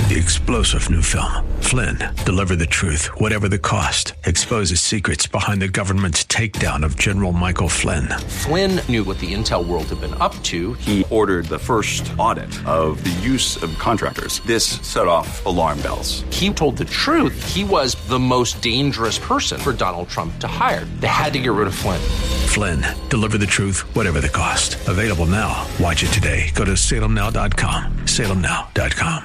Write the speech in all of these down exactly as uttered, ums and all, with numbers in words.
The explosive new film, Flynn, deliver the truth, whatever the cost, exposes secrets behind the government's takedown of General Michael Flynn. Flynn knew what the intel world had been up to. He ordered the first audit of the use of contractors. This set off alarm bells. He told the truth. He was the most dangerous person for Donald Trump to hire. They had to get rid of Flynn. Flynn, deliver the truth, whatever the cost. Available now. Watch it today. Go to salem now dot com. salem now dot com.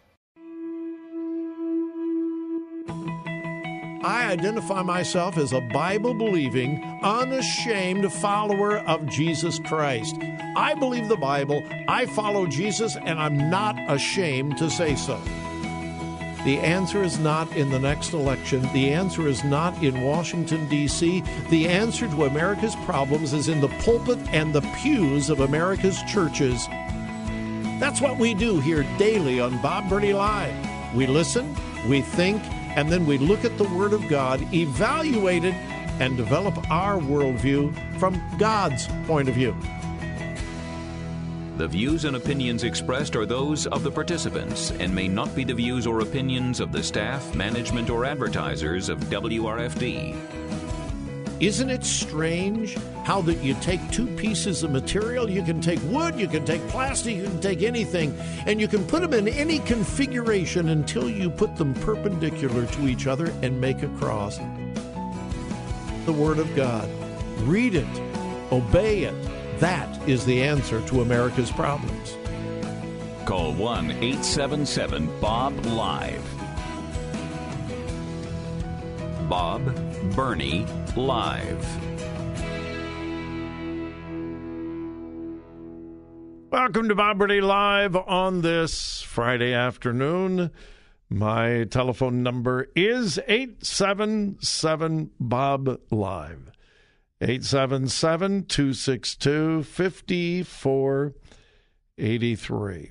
I identify myself as a Bible-believing, unashamed follower of Jesus Christ. I believe the Bible, I follow Jesus, and I'm not ashamed to say so. The answer is not in the next election. The answer is not in Washington, D C The answer to America's problems is in the pulpit and the pews of America's churches. That's what we do here daily on Bob Burney Live. We listen, we think, and then we look at the Word of God, evaluate it, and develop our worldview from God's point of view. The views and opinions expressed are those of the participants and may not be the views or opinions of the staff, management, or advertisers of W R F D. Isn't it strange how that you take two pieces of material, you can take wood, you can take plastic, you can take anything, and you can put them in any configuration until you put them perpendicular to each other and make a cross. The Word of God. Read it. Obey it. That is the answer to America's problems. Call one eight seven seven Bob Live. Bob Burney Live. Welcome to Bob Burney Live on this Friday afternoon. My telephone number is eight seven seven Bob Live. eight seven seven, two six two, five four eight three.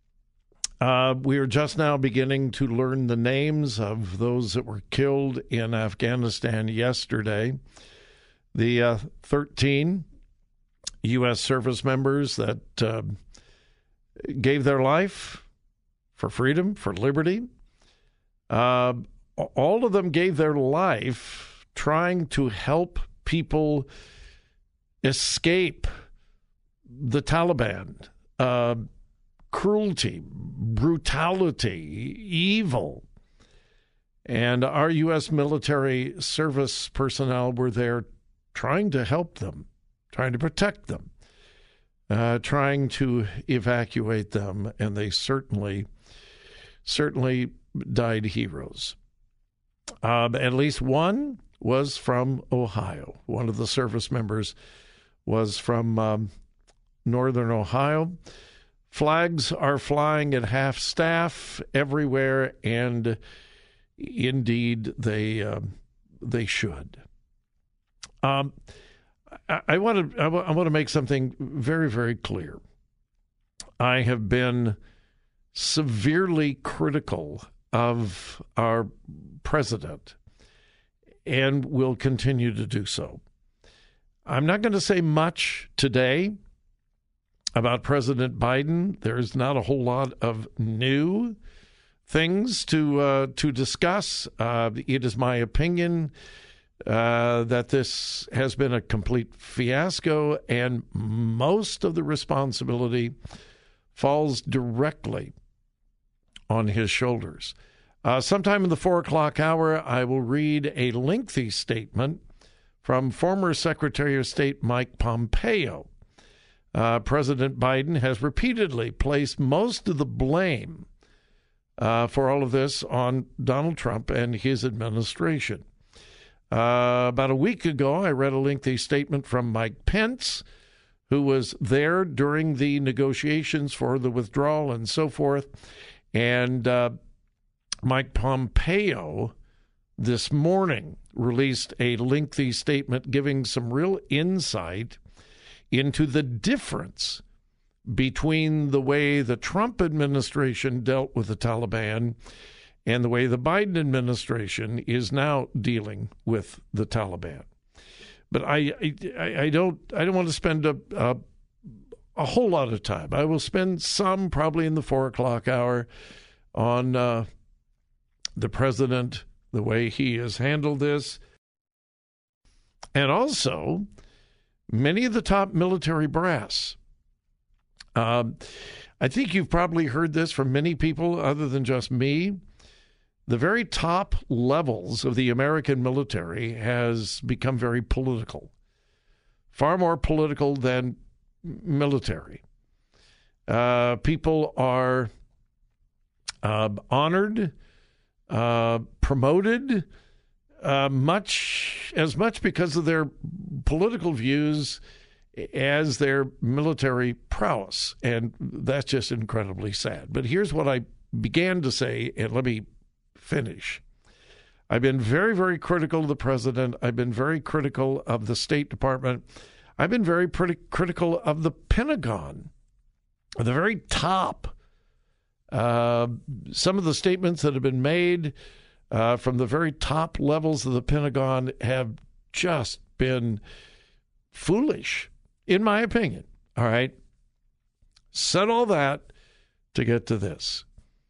Uh, we are just now beginning to learn the names of those that were killed in Afghanistan yesterday. The uh, thirteen U S service members that uh, gave their life for freedom, for liberty. Uh, all of them gave their life trying to help people escape the Taliban. Uh, cruelty, brutality, evil. And our U S military service personnel were there trying to help them, trying to protect them, uh, trying to evacuate them, and they certainly, certainly died heroes. Um, at least one was from Ohio. One of the service members was from um, northern Ohio. Flags are flying at half staff everywhere, and indeed they uh, they should. Um, I, I want to I, w- I want to make something very, very clear. I have been severely critical of our president, and will continue to do so. I'm not going to say much today about President Biden. There's not a whole lot of new things to uh, to discuss. Uh, it is my opinion uh, that this has been a complete fiasco, and most of the responsibility falls directly on his shoulders. Uh, sometime in the four o'clock hour, I will read a lengthy statement from former Secretary of State Mike Pompeo. Uh, President Biden has repeatedly placed most of the blame uh, for all of this on Donald Trump and his administration. Uh, about a week ago, I read a lengthy statement from Mike Pence, who was there during the negotiations for the withdrawal and so forth. And uh, Mike Pompeo this morning released a lengthy statement giving some real insight into the difference between the way the Trump administration dealt with the Taliban and the way the Biden administration is now dealing with the Taliban. But I, I, I don't, I don't want to spend a, a, a whole lot of time. I will spend some probably in the four o'clock hour. on uh, the president, the way he has handled this, and also many of the top military brass. Um, I think you've probably heard this from many people other than just me. The very top levels of the American military has become very political, far more political than military. Uh, people are uh, honored, uh, promoted, uh, much as much because of their political views as their military prowess, and that's just incredibly sad. But here's what I began to say, and let me finish. I've been very, very critical of the president. I've been very critical of the State Department. I've been very pretty critical of the Pentagon, the very top. Uh, some of the statements that have been made uh, from the very top levels of the Pentagon have just been foolish, in my opinion. All right. Said all that to get to this.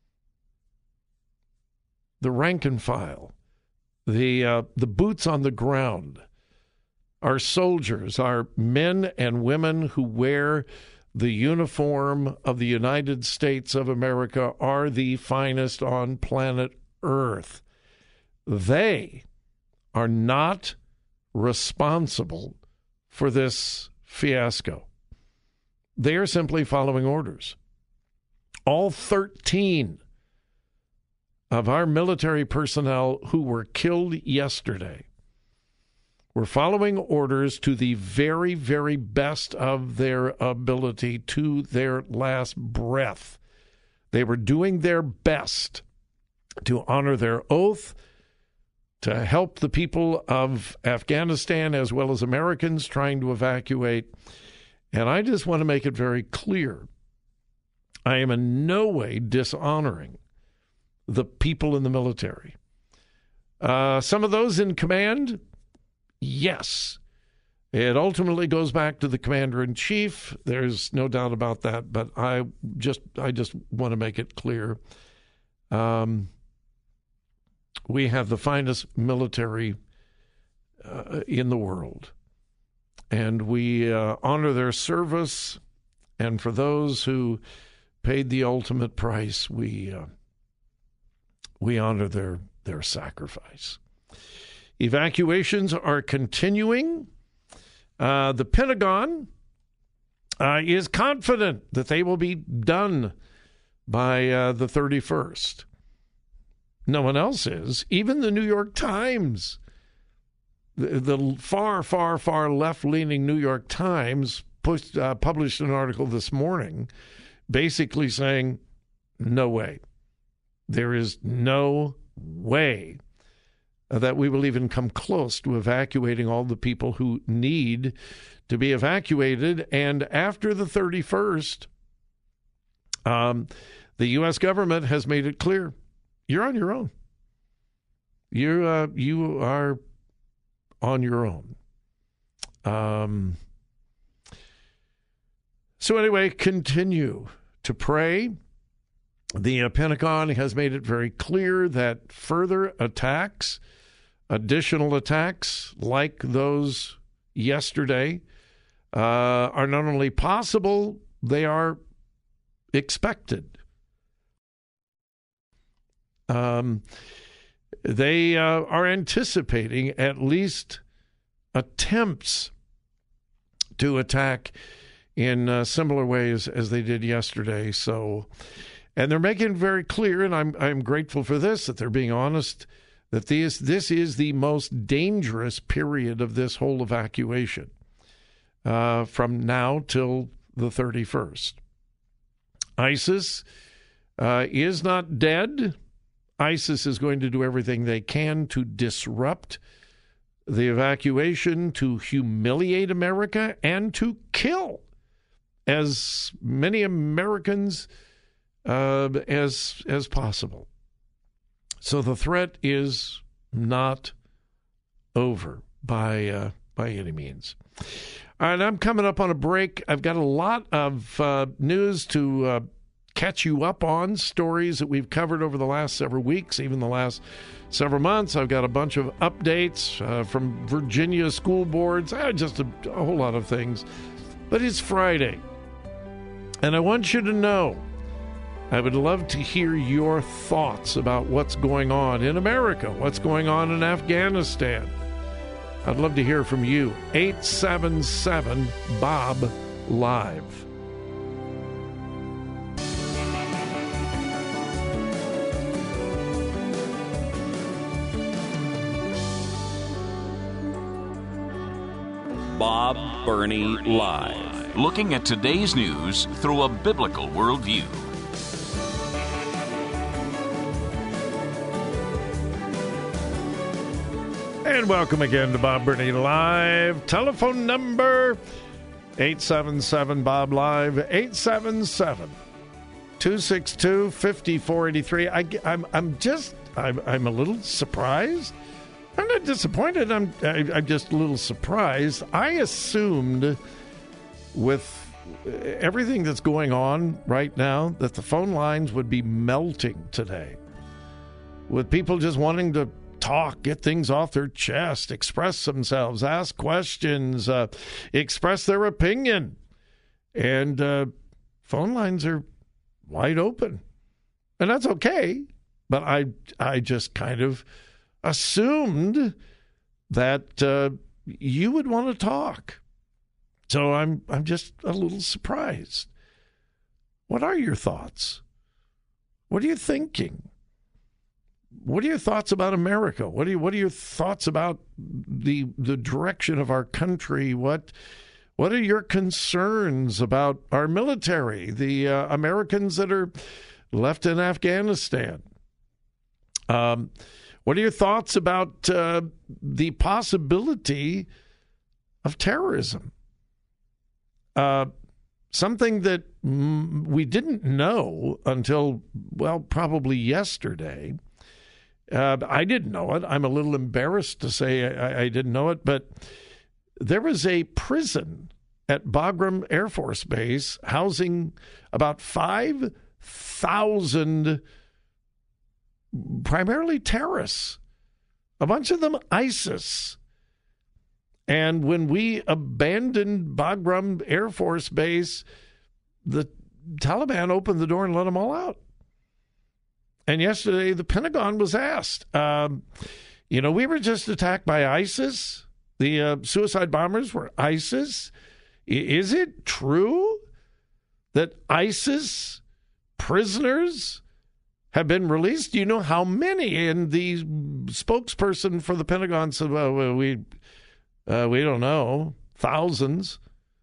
The rank and file, the uh, the boots on the ground, our soldiers, our men and women who wear the uniform of the United States of America are the finest on planet Earth. They are not responsible for this fiasco. They are simply following orders. All thirteen of our military personnel who were killed yesterday were following orders to the very, very best of their ability, to their last breath. They were doing their best to honor their oath, to help the people of Afghanistan as well as Americans trying to evacuate. And I just want to make it very clear, I am in no way dishonoring the people in the military. Uh, some of those in command, yes. It ultimately goes back to the commander-in-chief. There's no doubt about that, but I just I just want to make it clear. Um, we have the finest military uh, in the world, and we uh, honor their service, and for those who paid the ultimate price, we uh, we honor their their sacrifice. Evacuations are continuing. Uh, the Pentagon uh, is confident that they will be done by uh, the thirty-first. No one else is. Even the New York Times, the, the far, far, far left-leaning New York Times pushed, uh, published an article this morning basically saying, no way. There is no way that we will even come close to evacuating all the people who need to be evacuated. And after the thirty-first, um, the U S government has made it clear, you're on your own. You uh, you are on your own. Um, so anyway, continue to pray. The uh, Pentagon has made it very clear that further attacks, additional attacks like those yesterday, uh, are not only possible, they are expected. Um, they uh, are anticipating at least attempts to attack in uh, similar ways as they did yesterday. So, and they're making it very clear, and I'm I'm grateful for this, that they're being honest, that this this is the most dangerous period of this whole evacuation uh, from now till the thirty-first. ISIS uh, is not dead. ISIS is going to do everything they can to disrupt the evacuation, to humiliate America, and to kill as many Americans uh, as as possible. So the threat is not over by uh, by any means. All right, I'm coming up on a break. I've got a lot of uh, news to uh, catch you up on stories that we've covered over the last several weeks, even the last several months. I've got a bunch of updates uh, from Virginia school boards, uh, just a, a whole lot of things. But it's Friday, and I want you to know, I would love to hear your thoughts about what's going on in America, what's going on in Afghanistan. I'd love to hear from you. eight seven seven, B O B, live. Bob Burney Live. Looking at today's news through a biblical worldview. And welcome again to Bob Burney Live. Telephone number eight seven seven, B O B, live, eight seven seven, two six two, five four eight three. I, I'm, I'm just, I'm, I'm a little surprised. I'm not disappointed. I'm, I, I'm just a little surprised. I assumed with everything that's going on right now that the phone lines would be melting today, with people just wanting to talk, get things off their chest, express themselves, ask questions, uh, express their opinion. And uh, phone lines are wide open. And that's okay. But I I just kind of assumed that uh, you would want to talk. So I'm I'm just a little surprised. What are your thoughts? What are you thinking? What are your thoughts about America? What are you, what are your thoughts about the the direction of our country? What what are your concerns about our military, the uh, Americans that are left in Afghanistan? Um, what are your thoughts about uh, the possibility of terrorism? Uh, something that mm, we didn't know until, well, probably yesterday. Uh, I didn't know it. I'm a little embarrassed to say I, I didn't know it, but there was a prison at Bagram Air Force Base housing about five thousand primarily terrorists, a bunch of them ISIS. And when we abandoned Bagram Air Force Base, the Taliban opened the door and let them all out. And yesterday, the Pentagon was asked, um, you know, we were just attacked by ISIS. The uh, suicide bombers were ISIS. I- is it true that ISIS prisoners have been released? Do you know how many? And the spokesperson for the Pentagon said, well, we uh, we don't know. Thousands.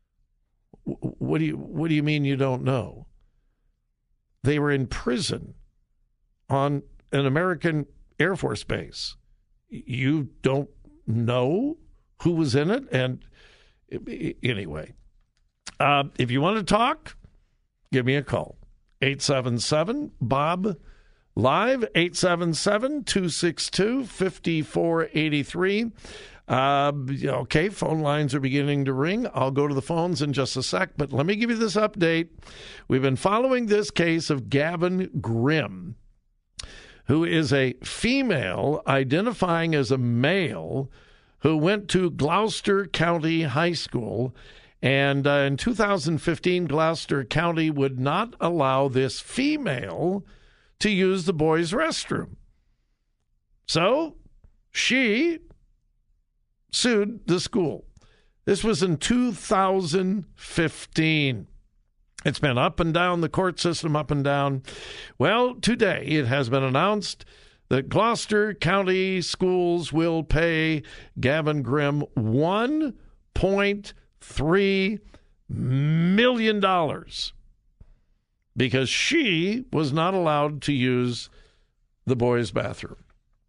What do you What do you mean you don't know? They were in prison on an American Air Force base. You don't know who was in it? And anyway, uh, if you want to talk, give me a call. eight seven seven, B O B, live, eight seven seven, two six two, five four eight three. Uh, okay, phone lines are beginning to ring. I'll go to the phones in just a sec, but let me give you this update. We've been following this case of Gavin Grimm, who is a female identifying as a male who went to Gloucester County High School. And uh, in two thousand fifteen, Gloucester County would not allow this female to use the boys' restroom. So she sued the school. This was in two thousand fifteen. It's been up and down the court system, up and down. Well, today it has been announced that Gloucester County Schools will pay Gavin Grimm one point three million dollars because she was not allowed to use the boys' bathroom.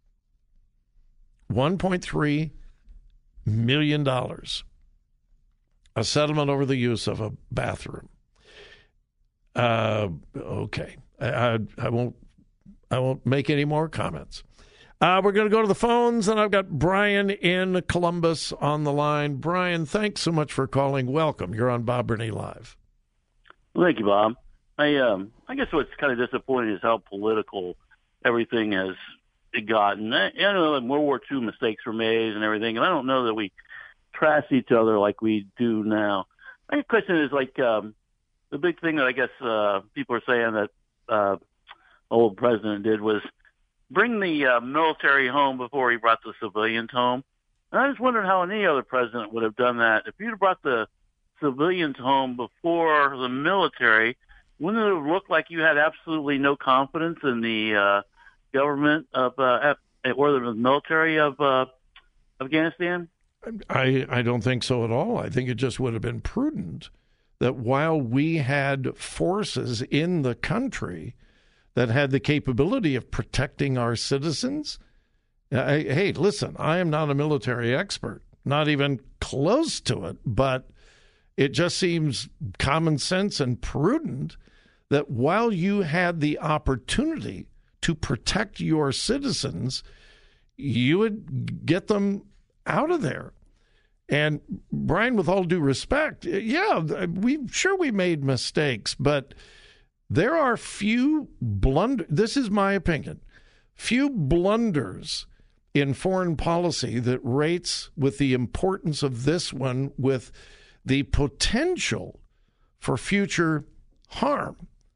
one point three million dollars. A settlement over the use of a bathroom. Uh, okay, I, I, I won't. I won't make any more comments. Uh, we're going to go to the phones, and I've got Brian in Columbus on the line. Brian, thanks so much for calling. Welcome. You're on Bob Burney Live. Well, thank you, Bob. I um, I guess what's kind of disappointing is how political everything has gotten. I, I know in World War Two mistakes were made and everything, and I don't know that we trash each other like we do now. My question is like um, the big thing that I guess uh, people are saying that uh, old president did was bring the uh, military home before he brought the civilians home. And I was wondering how any other president would have done that. If you'd have brought the civilians home before the military, wouldn't it have looked like you had absolutely no confidence in the uh, government of uh, or the military of uh, Afghanistan? I, I don't think so at all. I think it just would have been prudent that while we had forces in the country that had the capability of protecting our citizens, I, hey, listen, I am not a military expert, not even close to it, but it just seems common sense and prudent that while you had the opportunity to protect your citizens, you would get them out of there. And Brian, with all due respect, yeah, we sure we made mistakes, but there are few blunders. This is my opinion. Few blunders in foreign policy that rates with the importance of this one, with the potential for future harm.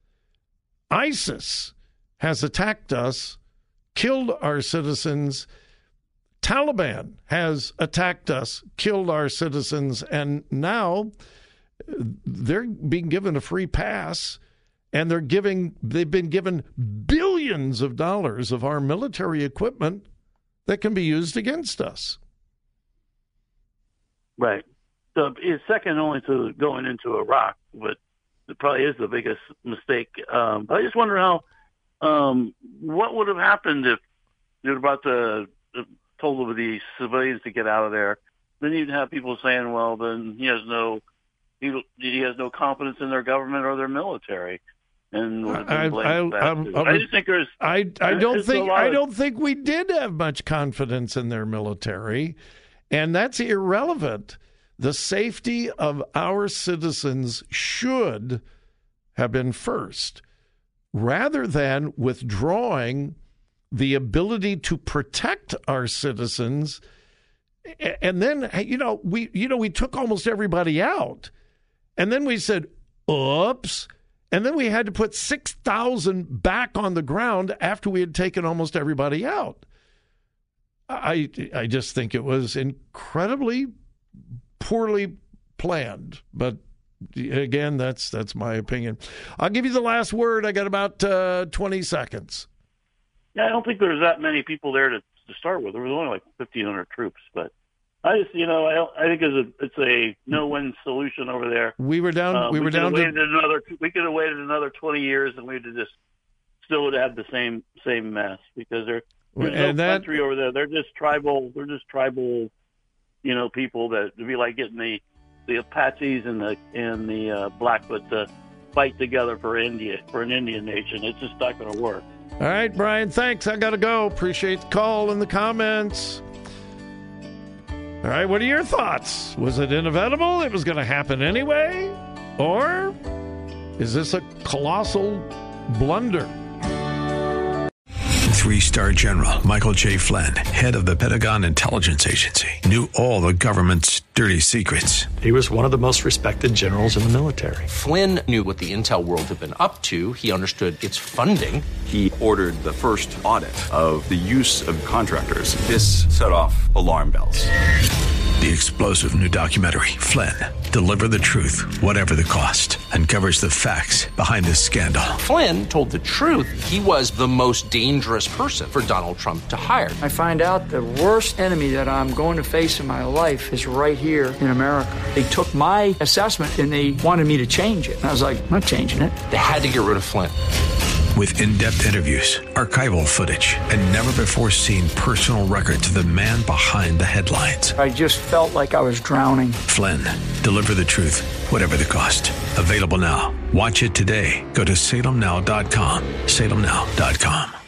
ISIS has attacked us, killed our citizens. Taliban has attacked us, killed our citizens, and now they're being given a free pass, and they're giving they've been given billions of dollars of our military equipment that can be used against us. Right. So it's second only to going into Iraq, but it probably is the biggest mistake. Um, I just wonder how um, what would have happened if you'd brought the told the civilians to get out of there. Then you'd have people saying, "Well, then he has no he, he has no confidence in their government or their military." And I, I, I, I just think there's. I, I don't think I of, don't think we did have much confidence in their military, and that's irrelevant. The safety of our citizens should have been first, rather than withdrawing the ability to protect our citizens. And then, you know, we you know we took almost everybody out, and then we said, "Oops." And then we had to put six thousand back on the ground after we had taken almost everybody out. I I just think it was incredibly poorly planned. But again, that's that's my opinion. I'll give you the last word. I got about uh, twenty seconds. Yeah, I don't think there's that many people there to, to start with. There was only like fifteen hundred troops, but I just, you know, I, I think it's a it's a no-win solution over there. We were down. Um, we, we were down to another. We could have waited another twenty years, and we'd have just still would have had the same same mess because there, there's no that, country over there. They're just tribal. They're just tribal, you know, people that would be like getting the the Apaches and the and the uh, Blackfoot to fight together for India for an Indian nation. It's just not going to work. All right, Brian. Thanks. I got to go. Appreciate the call and the comments. All right, what are your thoughts? Was it inevitable? It was going to happen anyway? Or is this a colossal blunder? Three-star General Michael J. Flynn, head of the Pentagon Intelligence Agency, knew all the government's dirty secrets. He was one of the most respected generals in the military. Flynn knew what the intel world had been up to. He understood its funding. He ordered the first audit of the use of contractors. This set off alarm bells. The explosive new documentary, Flynn, Deliver the Truth, Whatever the Cost, uncovers the facts behind this scandal. Flynn told the truth. He was the most dangerous person for Donald Trump to hire. I find out the worst enemy that I'm going to face in my life is right here in America. They took my assessment and they wanted me to change it. And I was like, I'm not changing it. They had to get rid of Flynn. With in-depth interviews, archival footage, and never-before-seen personal records of the man behind the headlines. I just felt like I was drowning. Flynn, Deliver the Truth, Whatever the Cost. Available now. Watch it today. Go to salem now dot com. salem now dot com.